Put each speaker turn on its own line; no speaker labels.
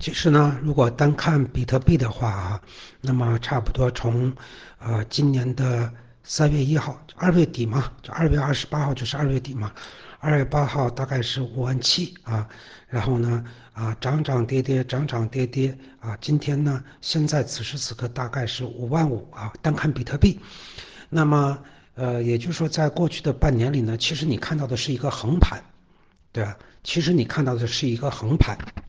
其实呢，如果单看比特币的话啊，那么差不多从今年的3月1号，2月底嘛，就2月28号就是2月底嘛，2月8号大概是5万7啊，然后呢涨涨跌跌，涨涨跌跌啊，今天呢现在此时此刻大概是5万5啊，单看比特币。那么也就是说在过去的半年里呢，其实你看到的是一个横盘，对吧？其实你看到的是一个横盘。